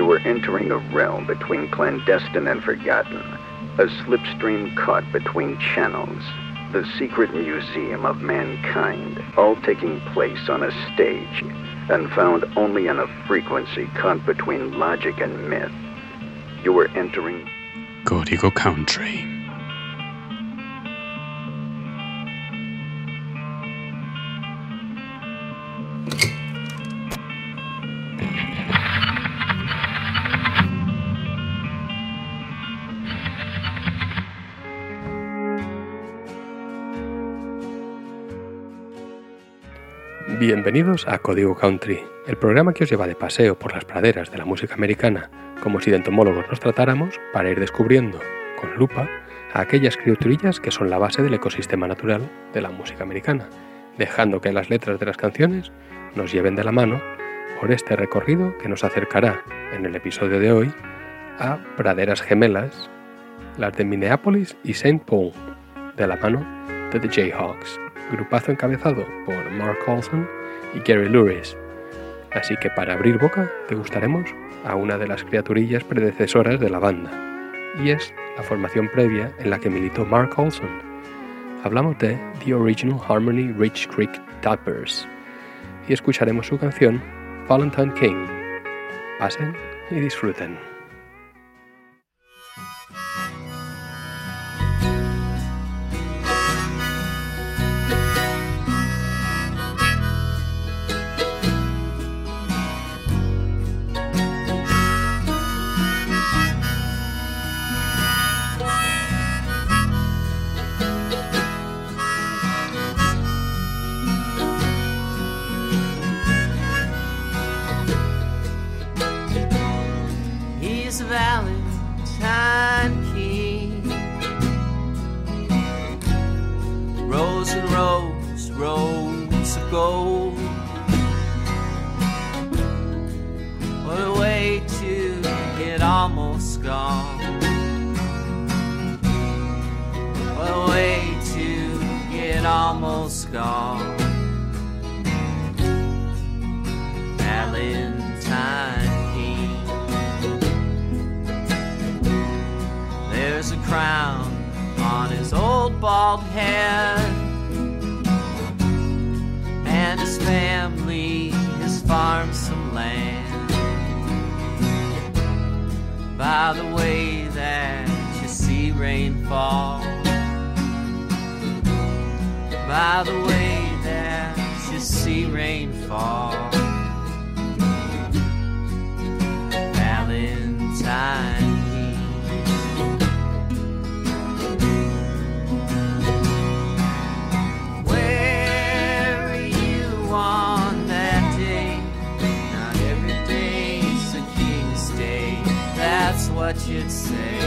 were entering a realm between clandestine and forgotten, a slipstream caught between channels, the secret museum of mankind, all taking place on a stage, and found only in a frequency caught between logic and myth. You were entering Código Country. Bienvenidos a Código Country, el programa que os lleva de paseo por las praderas de la música americana, como si de entomólogos nos tratáramos, para ir descubriendo, con lupa, a aquellas criaturillas que son la base del ecosistema natural de la música americana, dejando que las letras de las canciones nos lleven de la mano por este recorrido que nos acercará, en el episodio de hoy, a praderas gemelas, las de Minneapolis y St. Paul, de la mano de The Jayhawks, grupazo encabezado por Mark Olson y Gary Lewis. Así que para abrir boca degustaremos a una de las criaturillas predecesoras de la banda, y es la formación previa en la que militó Mark Olson. Hablamos de The Original Harmony Rich Creek Tappers y escucharemos su canción Valentine King. Pasen y disfruten. Valentine King, rows and rows, rows of gold. What a way to get almost gone. What a way to get almost gone. Valentine. There's a crown on his old bald head, and his family has farmed some land. By the way that you see rain fall, by the way that you see rain fall, Valentine. What you'd say.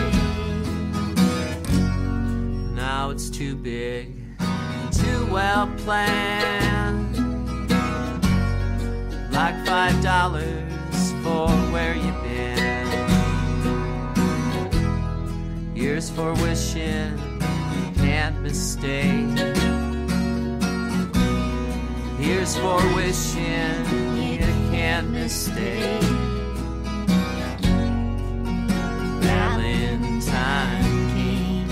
Now it's too big, too well planned. Like $5 for where you've been. Here's for wishing you can't mistake. Here's for wishing you can't mistake. Valentine King.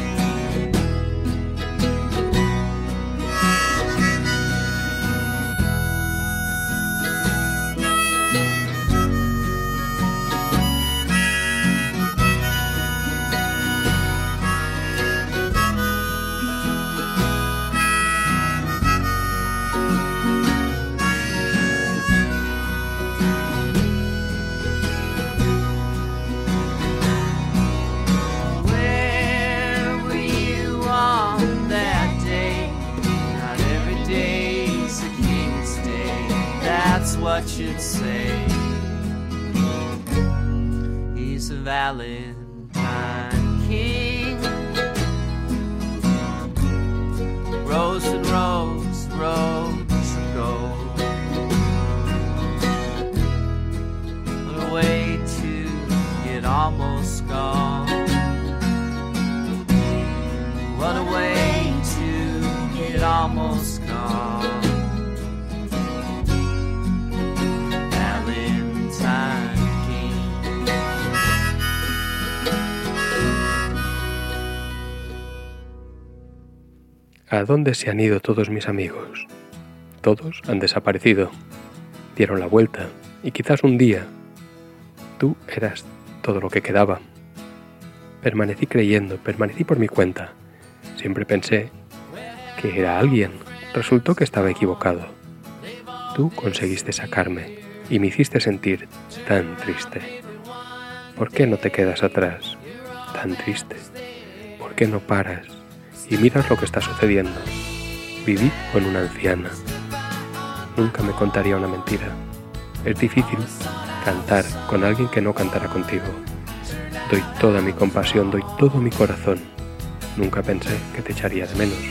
What you'd say. He's a Valentine King. Rows and rows, rows of gold. What a way to get almost gone. What a way to get almost gone. Valentine King. ¿A dónde se han ido todos mis amigos? Todos han desaparecido. Dieron la vuelta y quizás un día tú eras todo lo que quedaba. Permanecí creyendo, permanecí por mi cuenta. Siempre pensé que era alguien. Resultó que estaba equivocado. Tú conseguiste sacarme y me hiciste sentir tan triste. ¿Por qué no te quedas atrás? Tan triste. ¿Por qué no paras y miras lo que está sucediendo? Viví con una anciana. Nunca me contaría una mentira. Es difícil cantar con alguien que no cantará contigo. Doy toda mi compasión, doy todo mi corazón. Nunca pensé que te echaría de menos.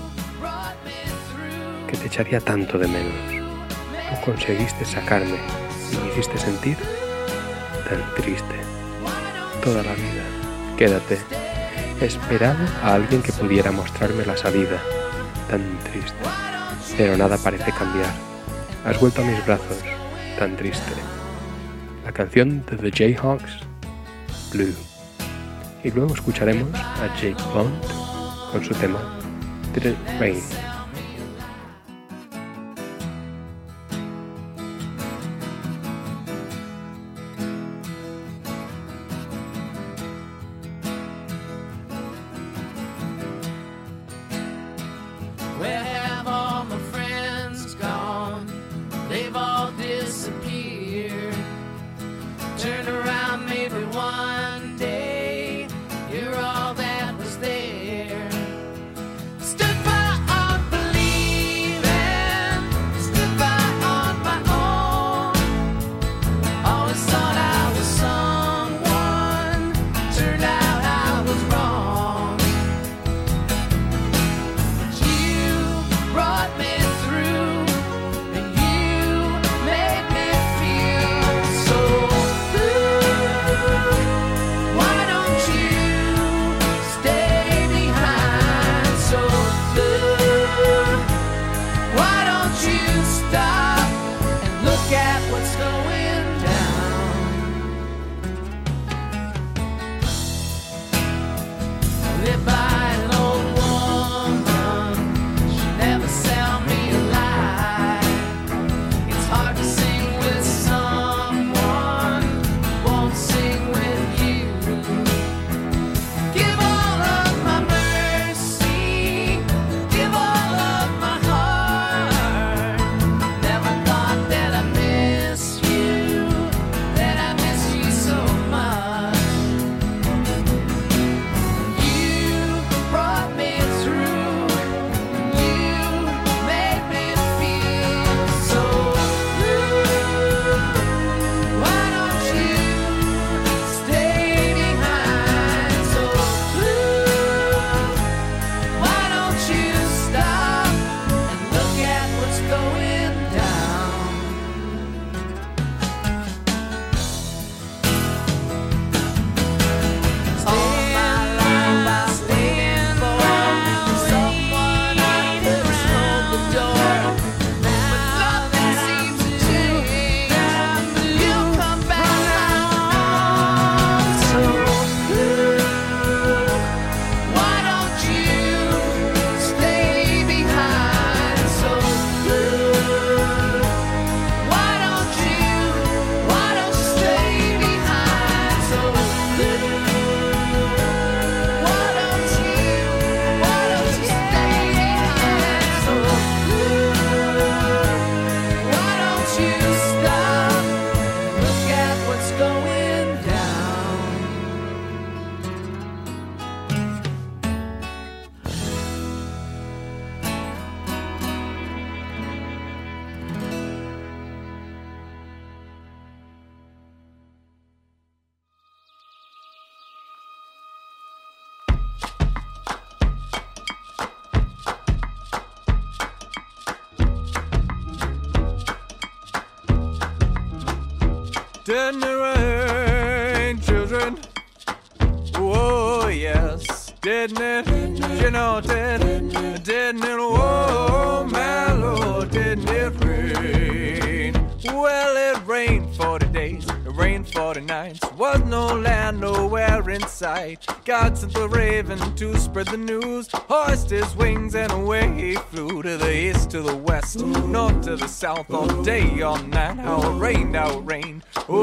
Que te echaría tanto de menos. Tú conseguiste sacarme y me hiciste sentir tan triste. Toda la vida. Quédate. He esperado a alguien que pudiera mostrarme la salida. Tan triste. Pero nada parece cambiar. Has vuelto a mis brazos. Tan triste. La canción de The Jayhawks, Blue. Y luego escucharemos a Jake Blunt con su tema Did It Rain. Didn't it rain, children? Oh, yes. Didn't it? You know, didn't it? Oh, my Lord, didn't it rain? Well, it rained 40 days, it rained 40 nights, Was no land nowhere in sight. God sent the raven to spread the news. Hoist his wings and away he flew. To the east, to the west, north to the south. All day, all night, how it rained, how it rained.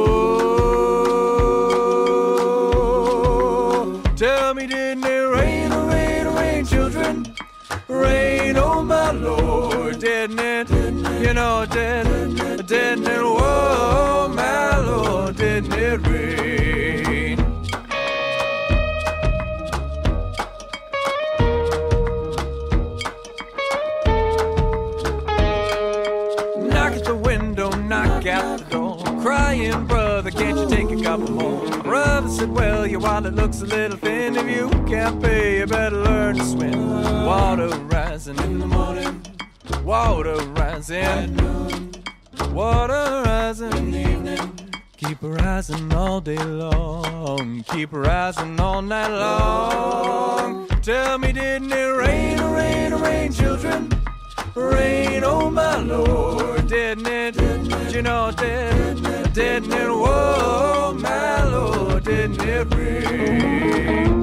Oh, tell me, didn't it rain, rain, rain, children? Rain, oh my Lord, didn't it? You know, didn't it? Oh my Lord, didn't it rain? Knock at the window, knock at the door, crying, brother, can't you take a couple more? Brother said, well, your wallet looks a little thin. If you can't pay, you better learn to swim. Water rising in the morning, water rising at noon, water rising in the evening. Keep rising all day long, keep rising all night long. Tell me, didn't it rain, rain, rain, children? Rain, oh my Lord, didn't it? You know, didn't it? Whoa, my Lord, didn't it rain?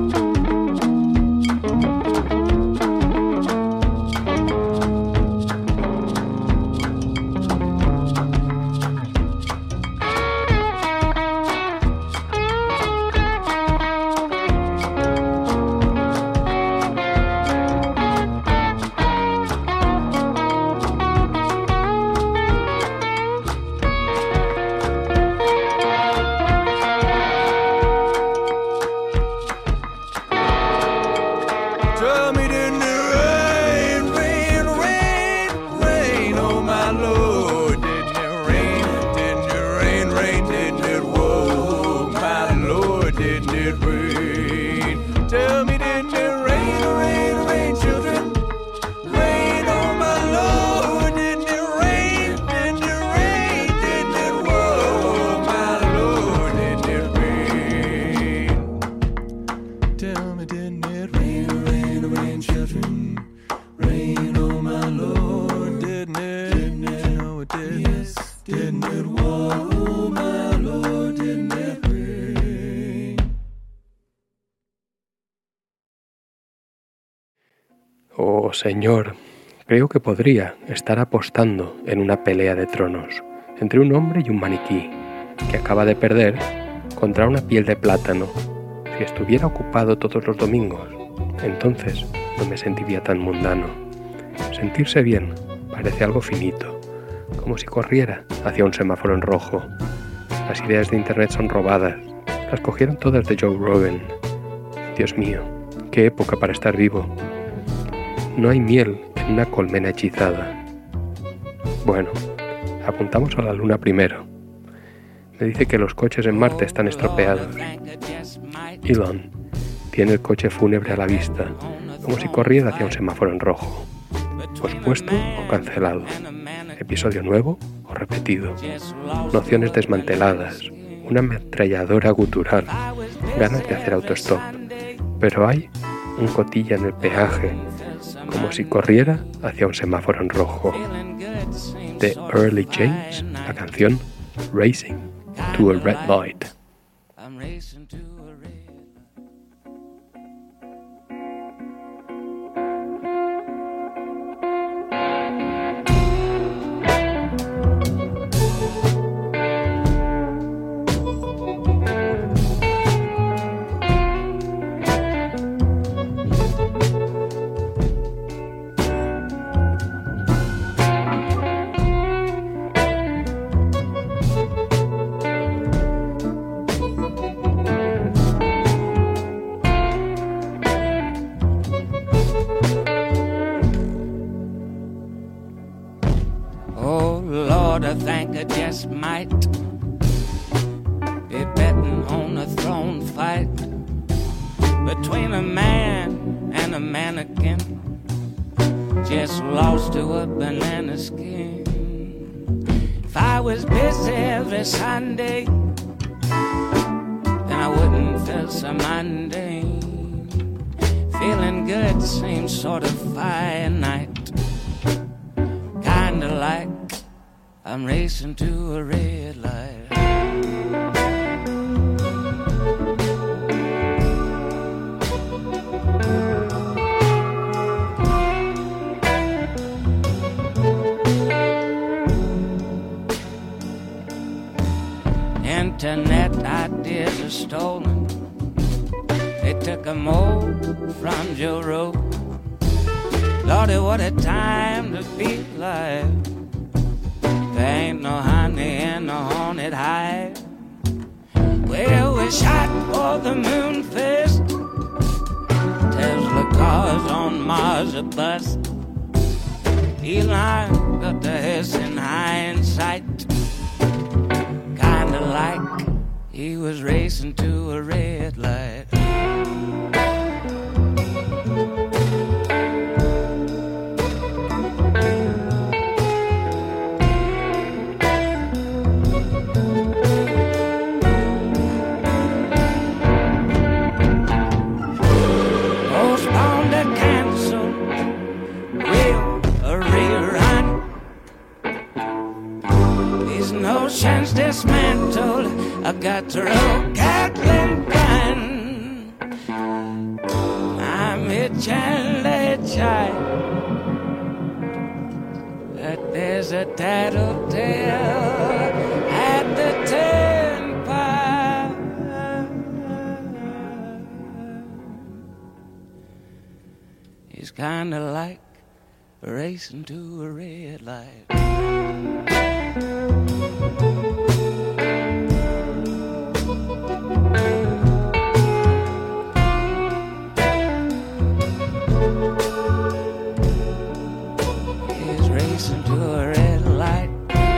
Oh, señor, creo que podría estar apostando en una pelea de tronos entre un hombre y un maniquí que acaba de perder contra una piel de plátano. Si estuviera ocupado todos los domingos, entonces no me sentiría tan mundano. Sentirse bien parece algo finito, como si corriera hacia un semáforo en rojo. Las ideas de internet son robadas, las cogieron todas de Joe Rogan. Dios mío, qué época para estar vivo. No hay miel en una colmena hechizada. Bueno, apuntamos a la luna primero. Me dice que los coches en Marte están estropeados. Elon tiene el coche fúnebre a la vista, como si corriera hacia un semáforo en rojo. Pospuesto o cancelado. Episodio nuevo o repetido. Nociones desmanteladas. Una ametralladora gutural. Ganas de hacer autostop. Pero hay un cotilla en el peaje, como si corriera hacia un semáforo en rojo. De Early James, la canción Racing to a Red Light. I think I just might be betting on a throne fight between a man and a mannequin, just lost to a banana skin. If I was busy every Sunday, then I wouldn't feel so mundane. Feeling good seems sort of finite, kinda like I'm racing to a red light. internet ideas are stolen. They took 'em all from Joe Rogan. Lordy, what a time to be alive. There ain't no honey in the haunted hive. Well, we shot for the moon first. Tesla cars on Mars are bust. Elon got the hearse in hindsight. Kinda like he was racing to a red light. Chance dismantled, I got to roll Gatling gun. I'm itching that there's a tattletale at the turnpike. He's kinda like racing to a red light. He's racing to a red light.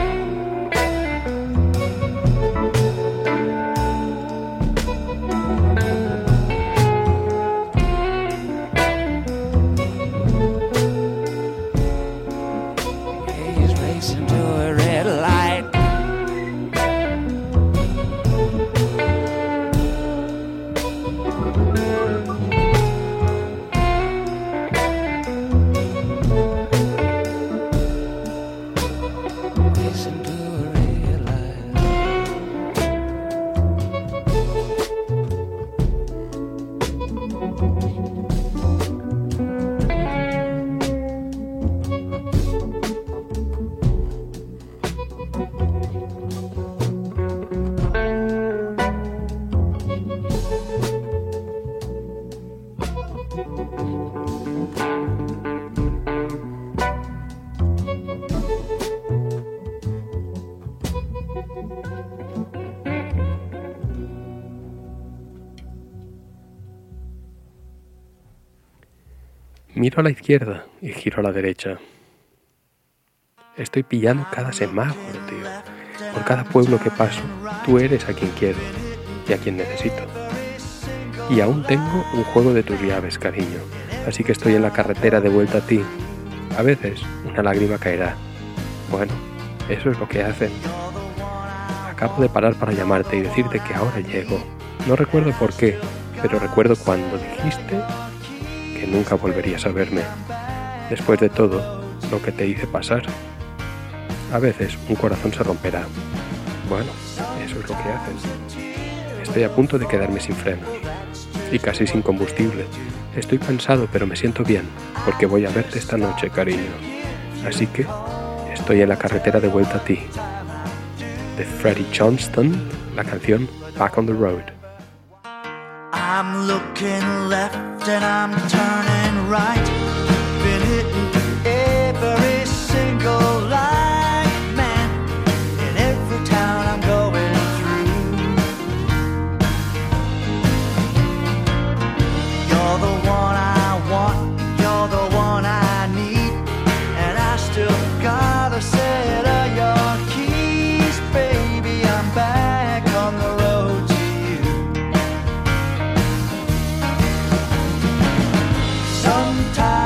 He's racing to a red light. Racing to a red light. Miro a la izquierda y giro a la derecha. Estoy pillando cada semáforo, tío. Por cada pueblo que paso, tú eres a quien quiero y a quien necesito. Y aún tengo un juego de tus llaves, cariño. Así que estoy en la carretera de vuelta a ti. A veces una lágrima caerá. Bueno, eso es lo que hacen. Acabo de parar para llamarte y decirte que ahora llego. No recuerdo por qué, pero recuerdo cuando dijiste que nunca volverías a verme. Después de todo lo que te hice pasar. A veces un corazón se romperá. Bueno, eso es lo que hacen. Estoy a punto de quedarme sin frenos y casi sin combustible. Estoy cansado, pero me siento bien, porque voy a verte esta noche, cariño. Así que estoy en la carretera de vuelta a ti. De Freddie Johnston, la canción Back on the Road. I'm looking left and I'm turning right. Been hitting every single light, man, in every town I'm going through. You're the one I want, you're the one I need, and I still gotta set of your keys, baby. I'm back on the road to you. Sometimes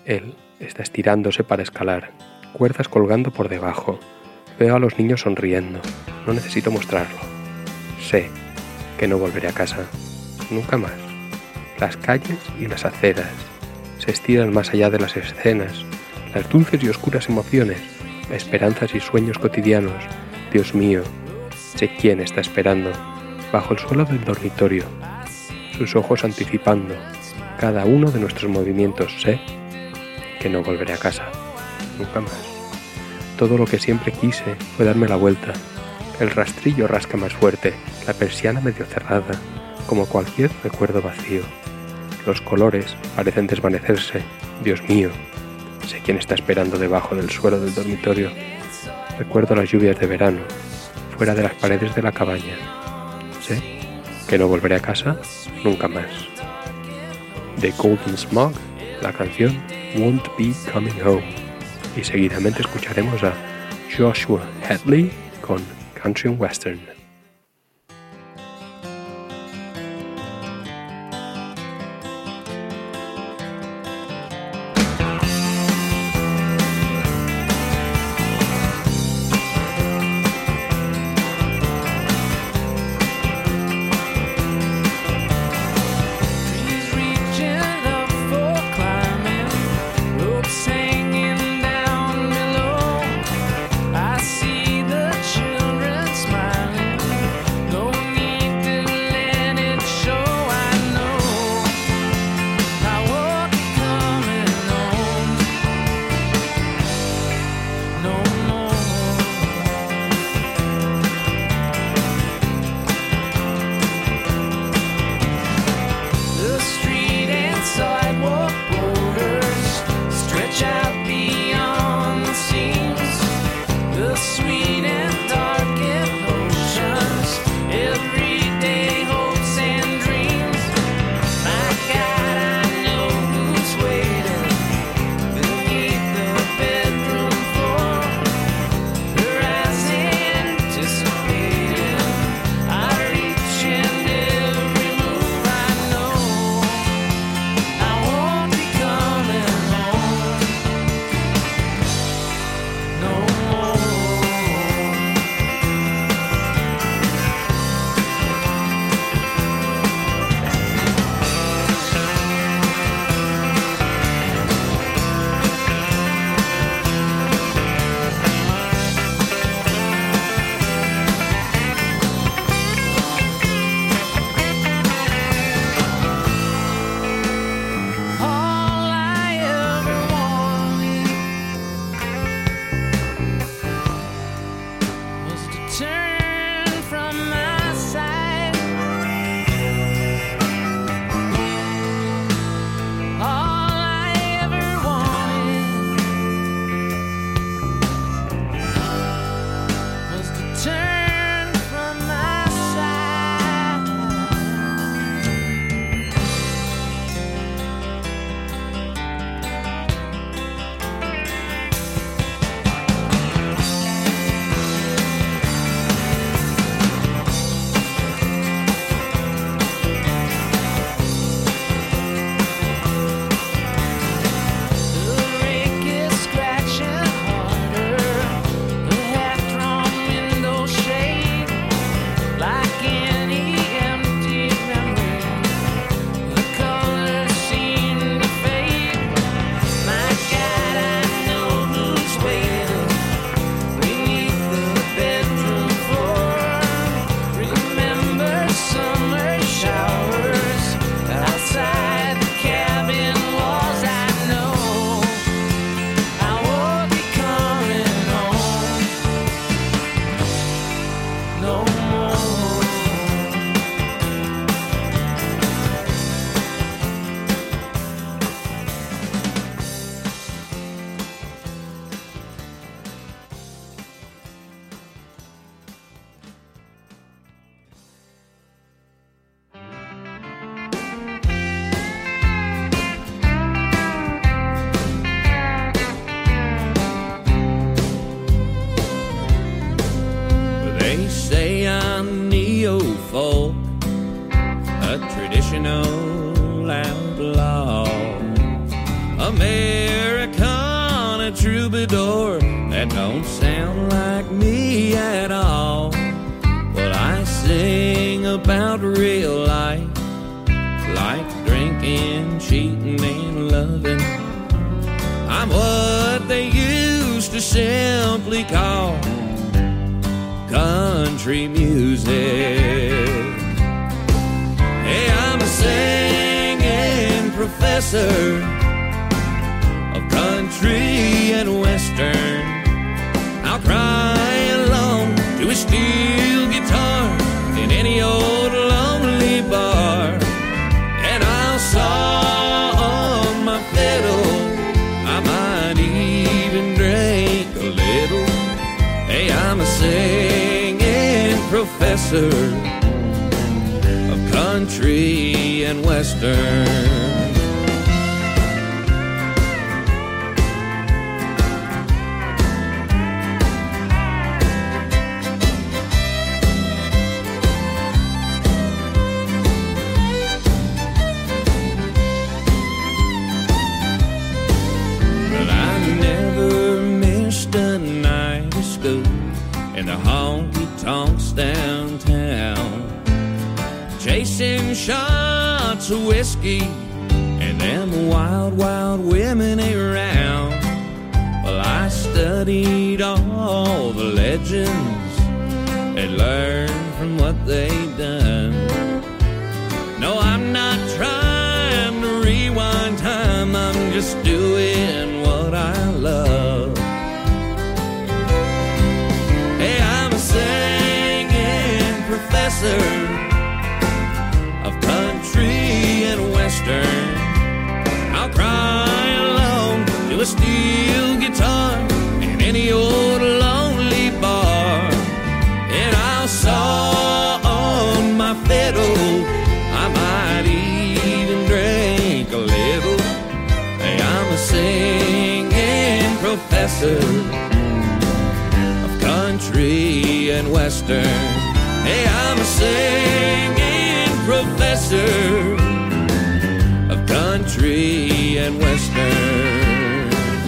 Él está estirándose para escalar, cuerdas colgando por debajo. Veo a los niños sonriendo, no necesito mostrarlo. Sé que no volveré a casa, nunca más. Las calles y las aceras se estiran más allá de las escenas, las dulces y oscuras emociones, esperanzas y sueños cotidianos. Dios mío, sé quién está esperando, bajo el suelo del dormitorio, sus ojos anticipando cada uno de nuestros movimientos. Sé que no volveré a casa, nunca más. Todo lo que siempre quise fue darme la vuelta. El rastrillo rasca más fuerte, la persiana medio cerrada, como cualquier recuerdo vacío. Los colores parecen desvanecerse. Dios mío, sé quién está esperando debajo del suelo del dormitorio. Recuerdo las lluvias de verano, fuera de las paredes de la cabaña. Sé que no volveré a casa nunca más. De Golden Smog, la canción Won't Be Coming Home. Y seguidamente escucharemos a Joshua Hadley con Country and Western. folk, a traditional outlaw, American the door. That don't sound like me at all. Well, I sing about real life, like drinking, cheating, and loving. I'm what they used to simply call country music. Hey, I'm a singing professor of country and western. I'll cry along to a steel guitar in any old lonely bar, and I'll saw on my fiddle. I might even drink a little. Hey, I'm a singing professor of country and western. Downtown, chasing shots of whiskey and them wild, wild women around. Well, I studied all the legends and learned from what they'd done. No, I'm not trying to rewind time, I'm just doing what I love. Hey, I'm a professor of country and western. I'll cry along to a steel guitar in any old lonely bar, and I'll saw on my fiddle. I might even drink a little. Hey, I'm a singing professor of country and western. Hey, I'm a singing professor of country and western.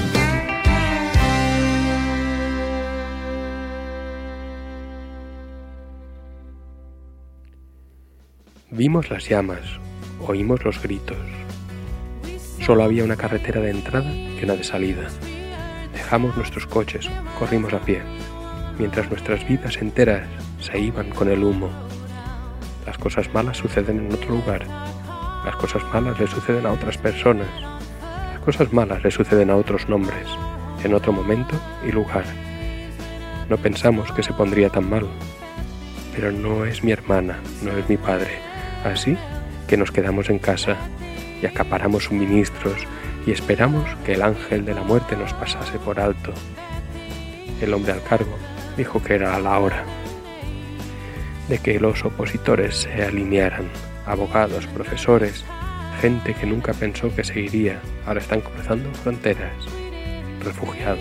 Vimos las llamas, oímos los gritos. Solo había una carretera de entrada y una de salida. Dejamos nuestros coches, corrimos a pie, mientras nuestras vidas enteras se iban con el humo. Las cosas malas suceden en otro lugar. Las cosas malas le suceden a otras personas. Las cosas malas le suceden a otros nombres, en otro momento y lugar. No pensamos que se pondría tan mal. Pero no es mi hermana, no es mi padre. Así que nos quedamos en casa y acaparamos suministros y esperamos que el ángel de la muerte nos pasase por alto. El hombre al cargo dijo que era a la hora de que los opositores se alinearan, abogados, profesores, gente que nunca pensó que se iría, ahora están cruzando fronteras, refugiados.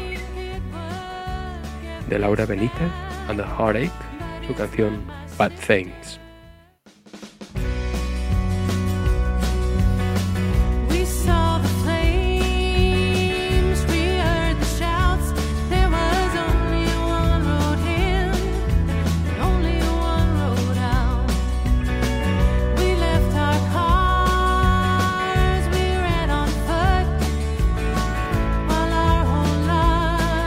De Laura Benítez and the Heartache, su canción Bad Things.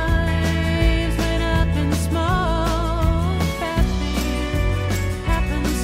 Happens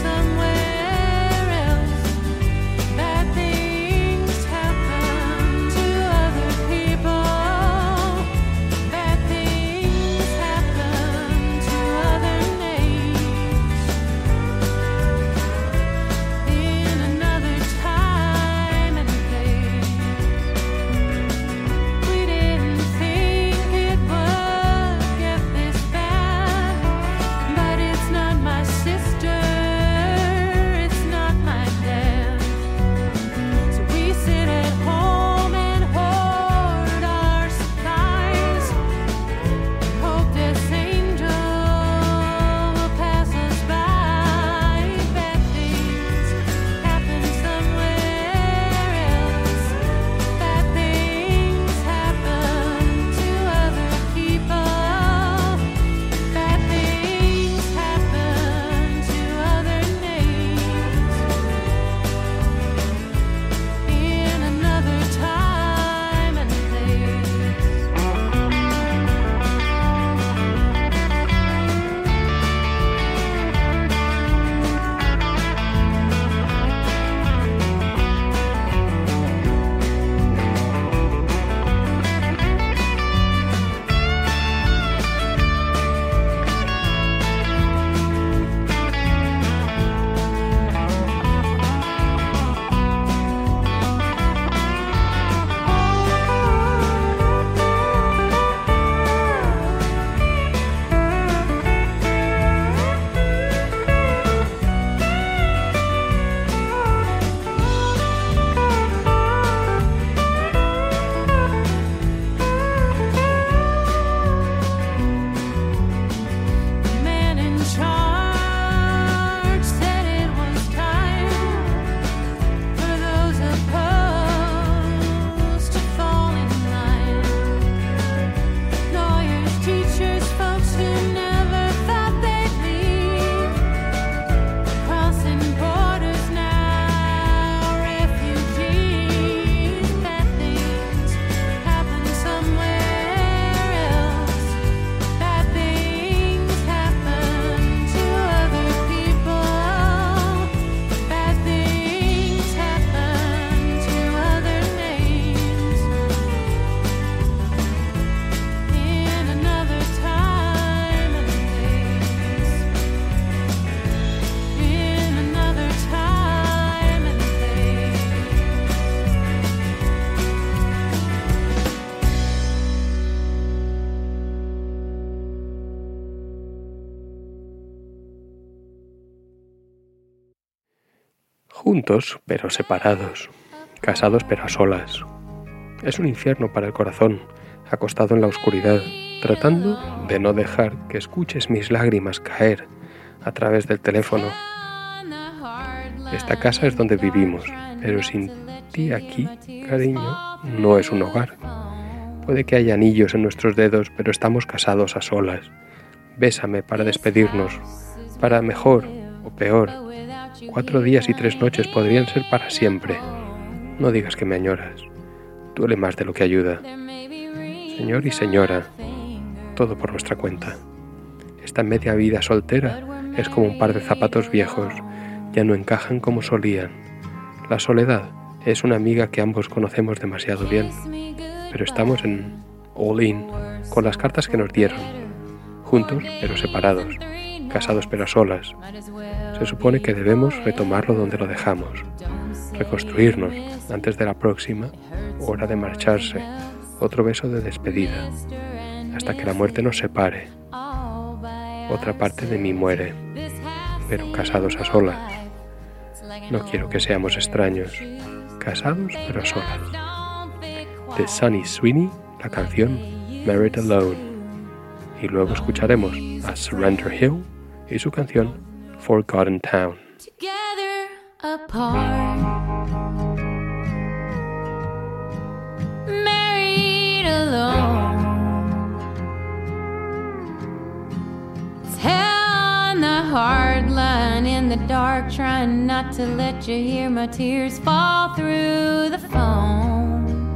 Juntos pero separados, casados pero a solas. Es un infierno para el corazón, acostado en la oscuridad, tratando de no dejar que escuches mis lágrimas caer a través del teléfono. Esta casa es donde vivimos, pero sin ti aquí, cariño, no es un hogar. Puede que haya anillos en nuestros dedos, pero estamos casados a solas. Bésame para despedirnos, para mejor o peor. 4 días y 3 noches podrían ser para siempre. No digas que me añoras. Duele más de lo que ayuda. Señor y señora, todo por nuestra cuenta. Esta media vida soltera es como un par de zapatos viejos. Ya no encajan como solían. La soledad es una amiga que ambos conocemos demasiado bien. Pero estamos en all in, con las cartas que nos dieron. Juntos pero separados. Casados pero a solas. Se supone que debemos retomarlo donde lo dejamos. Reconstruirnos antes de la próxima hora de marcharse. Otro beso de despedida. Hasta que la muerte nos separe. Otra parte de mí muere. Pero casados a solas. No quiero que seamos extraños. Casados pero a solas. De Sunny Sweeney, la canción Married Alone. Y luego escucharemos a Surrender Hill y su canción Forgotten Town. Together apart, married alone. It's hell on the hard line in the dark, trying not to let you hear my tears fall through the phone.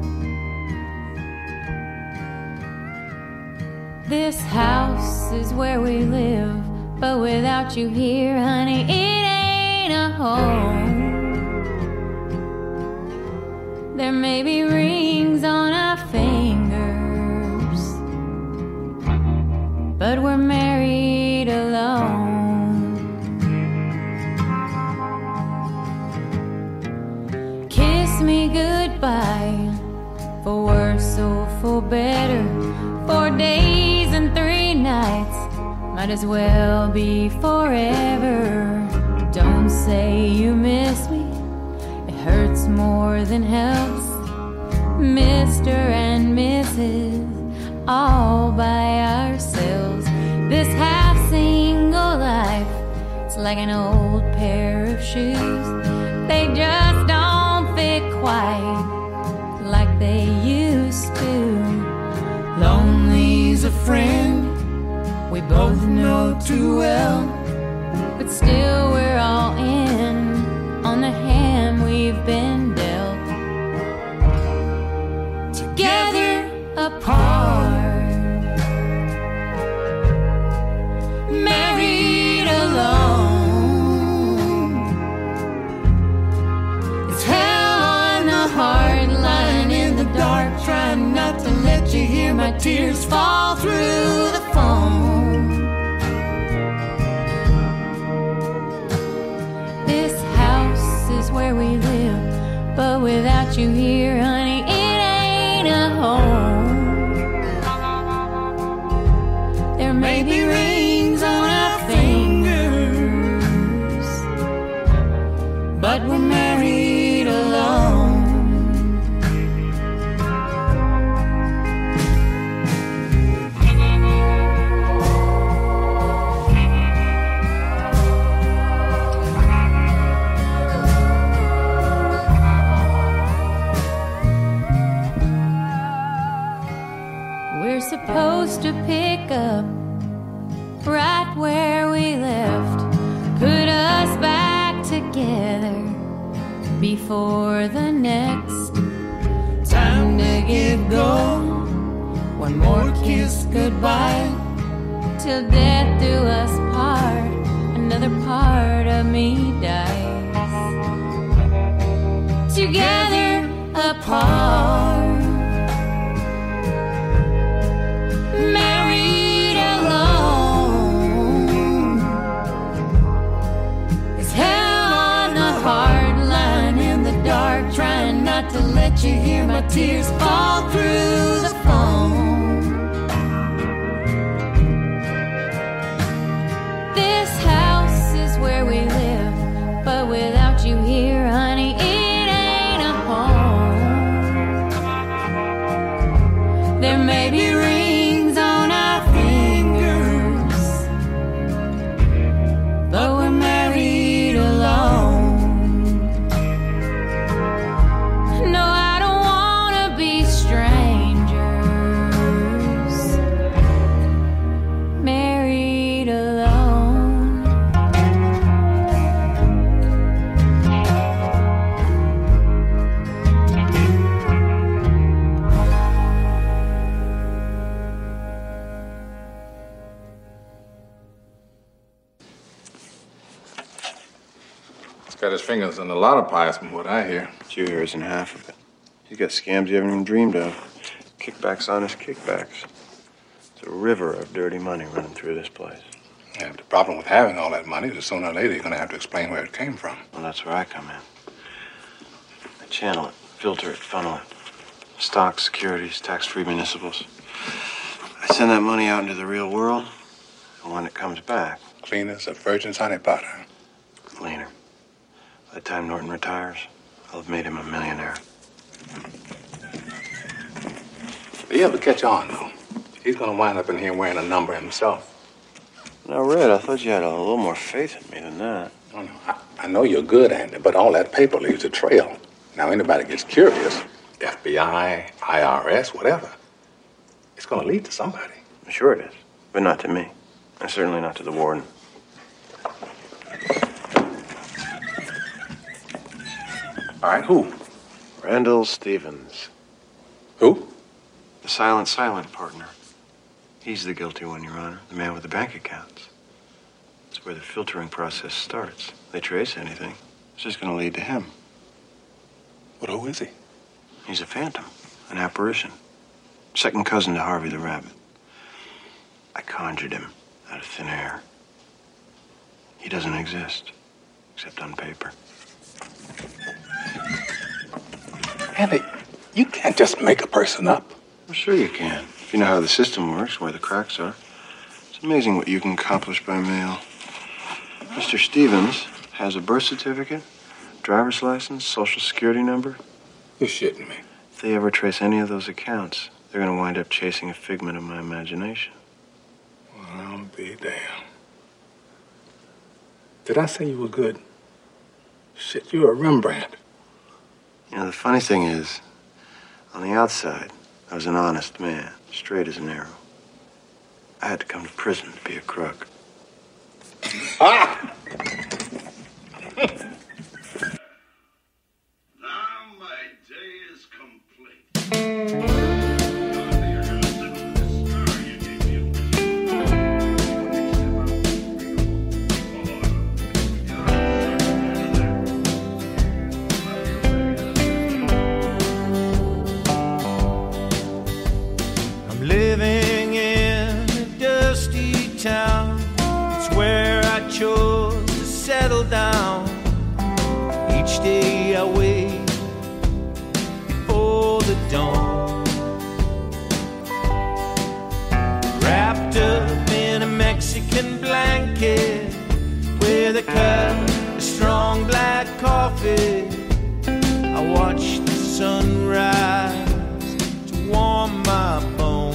This house is where we live, but without you here, honey, it ain't a home. There may be rings on our fingers, but we're married alone. Kiss me goodbye, for worse or for better, 4 days and 3 nights. Might as well be forever. Don't say you miss me, it hurts more than helps. Mr. and Mrs. all by ourselves. This half-single life, it's like an old pair of shoes. They just don't fit quite like they used to. Lonely's a friend we both know too well, but still we're all in on the hand we've been dealt. Together apart, married alone. It's hell on the hard line in the dark, trying not to let you hear my tears fall through the phone. Where we live, but without you here, honey, it ain't a home. There may be rings on our fingers, but we're married alone. Supposed to pick up right where we left, put us back together before the next time to get going. One more kiss goodbye till death do us part. Another part of me dies. Together apart, married alone. It's hell on the hard line in the dark, trying not to let you hear my tears fall through the phone. This house is where we live, but without you here, got his fingers in a lot of pies from what I hear. What you hear isn't half of it. He's got scams you haven't even dreamed of. Kickbacks on his kickbacks. It's a river of dirty money running through this place. Yeah, the problem with having all that money is sooner or later you're going to have to explain where it came from. Well, that's where I come in. I channel it, filter it, funnel it. Stocks, securities, tax-free municipals. I send that money out into the real world, and when it comes back... Clean as a virgin's honey pot, huh? Cleaner. By the time Norton retires, I'll have made him a millionaire. If he ever catch on, though, he's going to wind up in here wearing a number himself. Now, Red, I thought you had a little more faith in me than that. Oh, no. I know you're good, Andy, but all that paper leaves a trail. Now, anybody gets curious, FBI, IRS, whatever, it's going to lead to somebody. Sure it is, but not to me. And certainly not to the warden. All right, who? Randall Stevens. Who? The silent partner. He's the guilty one, Your Honor. The man with the bank accounts. That's where the filtering process starts. They trace anything, it's just going to lead to him. But who is he? He's a phantom, an apparition. Second cousin to Harvey the Rabbit. I conjured him out of thin air. He doesn't exist, except on paper. Andy, you can't just make a person up. Well, sure you can. If you know how the system works, where the cracks are. It's amazing what you can accomplish by mail. Mr. Stevens has a birth certificate, driver's license, social security number. You're shitting me. If they ever trace any of those accounts, they're going to wind up chasing a figment of my imagination. Well, I'll be damned. Did I say you were good? Shit, you're a Rembrandt. You know, the funny thing is, on the outside, I was an honest man, straight as an arrow. I had to come to prison to be a crook. Ah! Now my day is complete. I'm living in a dusty town. It's where I chose to settle down. Each day I wait before the dawn. Wrapped up in a Mexican blanket with a cup of strong black coffee, I watch the sunrise to warm my bones.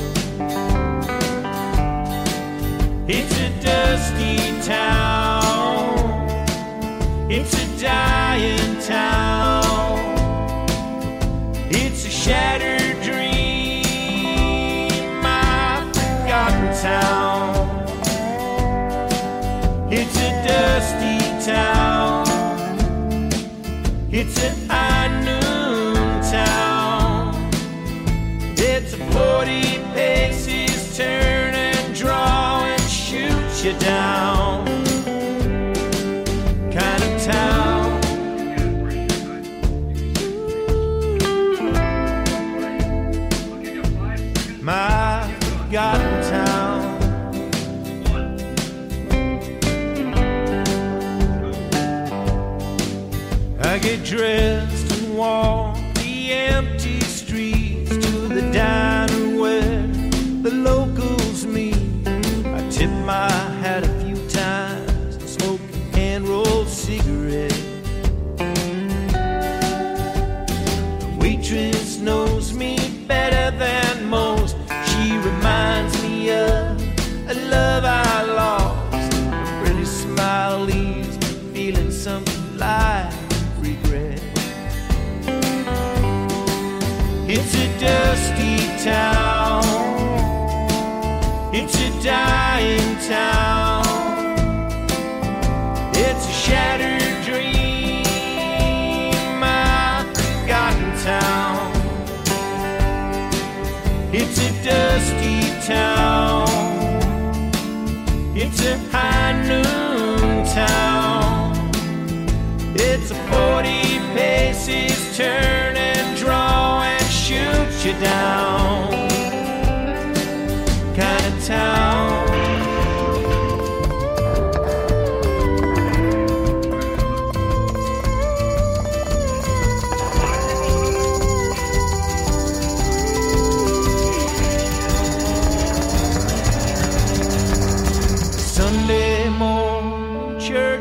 It's a dusty town, it's a dying town, it's a shattered dream, my forgotten town. It's a dusty town, it's a high noon town, it's a 40 paces turn and draw and shoot you down kind of town. My forgotten town. I get dressed and walk the empty streets to the diner where the locals meet. I tip my hat a few times and smoke a hand-rolled cigarette. The waitress knows me better than most. She reminds me of a love I lost. A pretty smile leaves me feeling something like regret. It's a dusty town, it's a dying town, it's a shattered dream, my forgotten town. It's a dusty town, it's a high noon town, it's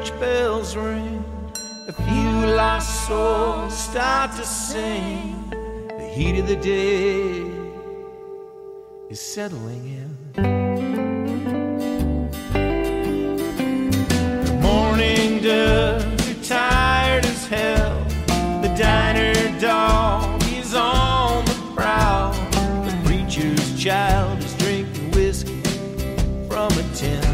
church bells ring, a few lost souls start to sing. The heat of the day is settling in. The morning doves are tired as hell. The diner dog is on the prowl. The preacher's child is drinking whiskey from a tin.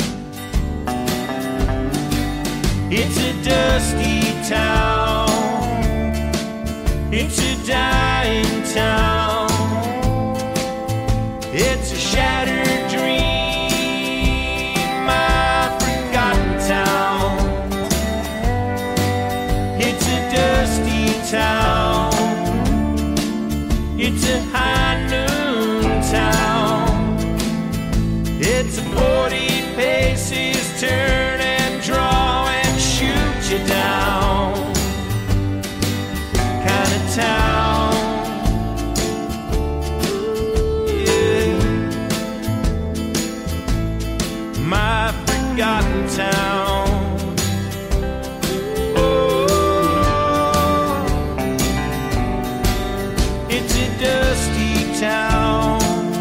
It's a dusty town. It's a dying town. It's a shattered dream, my forgotten town. It's a dusty town. It's a high noon town. It's a 40 paces turn and draw and shoot you down kind of town. Yeah, my forgotten town. Oh, it's a dusty town.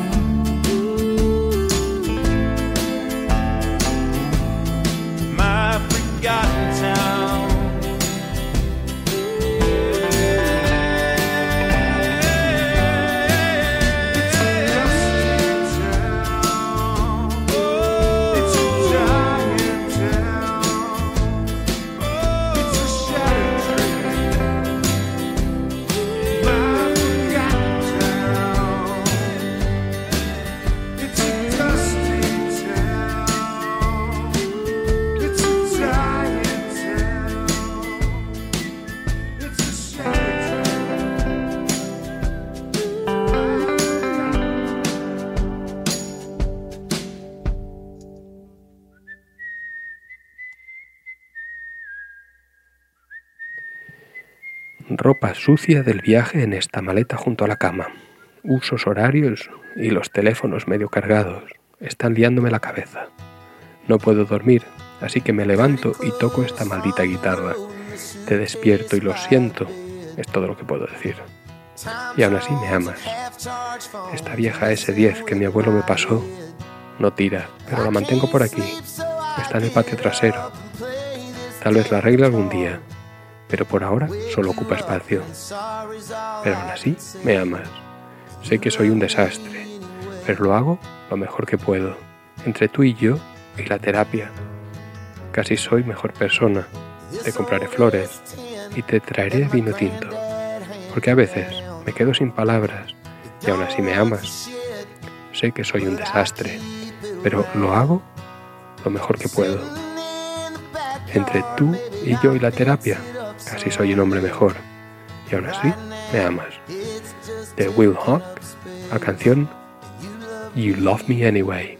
My forgotten town. Ropa sucia del viaje en esta maleta junto a la cama. Usos horarios y los teléfonos medio cargados están liándome la cabeza. No puedo dormir, así que me levanto y toco esta maldita guitarra. Te despierto y lo siento, es todo lo que puedo decir. Y aún así me amas. Esta vieja S10 que mi abuelo me pasó no tira, pero la mantengo por aquí. Está en el patio trasero. Tal vez la arregle algún día, pero por ahora solo ocupa espacio. Pero aún así me amas. Sé que soy un desastre, pero lo hago lo mejor que puedo. Entre tú y yo y la terapia. Casi soy mejor persona. Te compraré flores y te traeré vino tinto. Porque a veces me quedo sin palabras y aún así me amas. Sé que soy un desastre, pero lo hago lo mejor que puedo. Entre tú y yo y la terapia, casi soy un hombre mejor. Y aún así me amas. De Will Hawk, la canción You Love Me Anyway.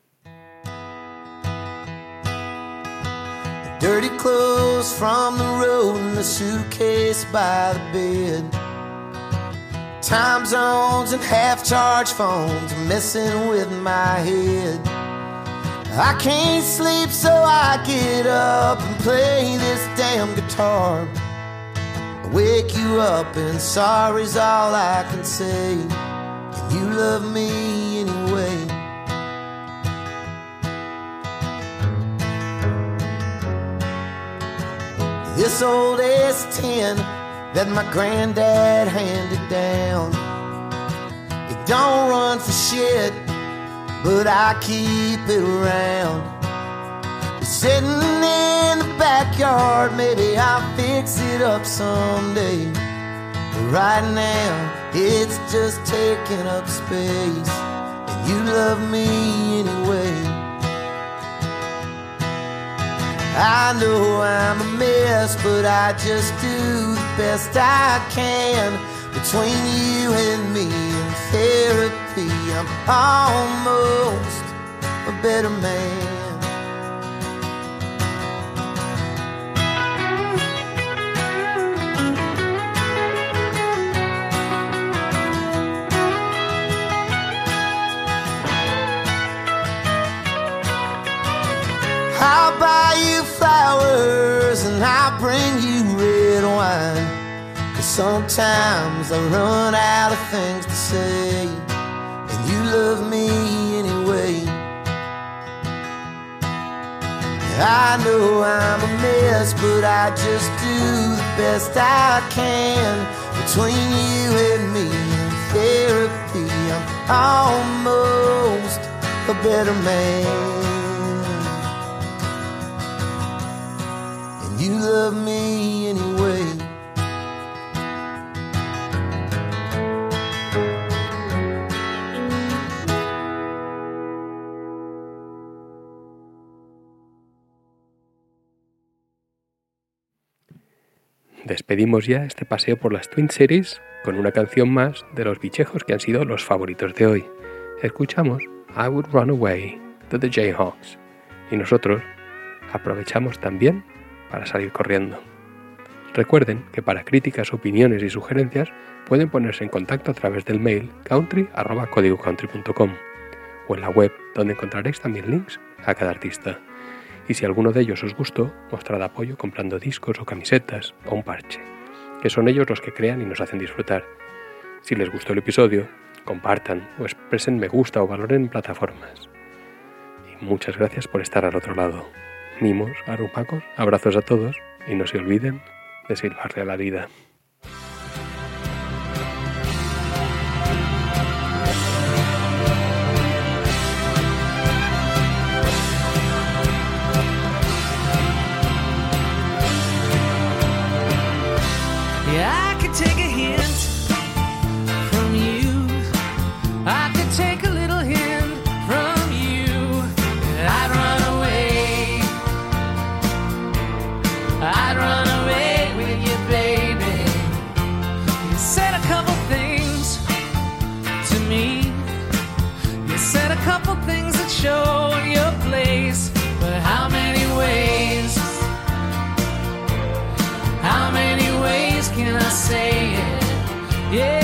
Dirty clothes from the road and the suitcase by the bed. Time zones and half-charged phones messing with my head. I can't sleep, so I get up and play this damn guitar. I wake you up and sorry's all I can say. And you love me anyway. This old S10 that my granddad handed down, it don't run for shit, but I keep it around. It's sitting in the backyard, maybe I'll fix it up someday. But right now, it's just taking up space, and you love me anyway. I know I'm a mess, but I just do the best I can. Between you and me and therapy, I'm almost a better man. I'll buy you flowers Sometimes I run out of things to say, and you love me anyway. I know I'm a mess, but I just do the best I can. Between you and me and therapy, I'm almost a better man. And you love me anyway. Despedimos ya este paseo por las Twin Cities con una canción más de los bichejos que han sido los favoritos de hoy. Escuchamos I Would Run Away de The Jayhawks y nosotros aprovechamos también para salir corriendo. Recuerden que para críticas, opiniones y sugerencias pueden ponerse en contacto a través del mail country@codigocountry.com o en la web, donde encontraréis también links a cada artista. Y si alguno de ellos os gustó, mostrad apoyo comprando discos o camisetas o un parche, que son ellos los que crean y nos hacen disfrutar. Si les gustó el episodio, compartan o expresen me gusta o valoren en plataformas. Y muchas gracias por estar al otro lado. Mimos, arrumacos, abrazos a todos y no se olviden de silbarle a la vida. I could take a hint from you. I could take a little hint from you. I'd run away. I'd run away with you, baby. You said a couple things to me. You said a couple things that show your place. But how many ways? How many ways can I say it? Yeah.